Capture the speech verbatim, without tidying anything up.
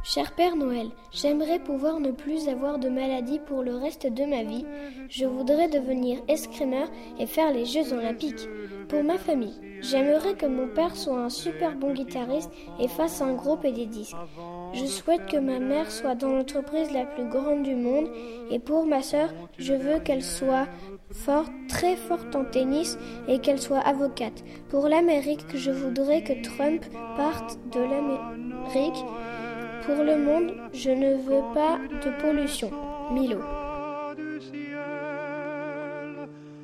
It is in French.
Cher Père Noël, j'aimerais pouvoir ne plus avoir de maladie pour le reste de ma vie. Je voudrais devenir escrimeur et faire les Jeux Olympiques. Pour ma famille, j'aimerais que mon père soit un super bon guitariste et fasse un groupe et des disques. Je souhaite que ma mère soit dans l'entreprise la plus grande du monde. Et pour ma sœur, je veux qu'elle soit forte, très forte en tennis et qu'elle soit avocate. Pour l'Amérique, je voudrais que Trump parte de l'Amérique. Pour le monde, je ne veux pas de pollution. Milo.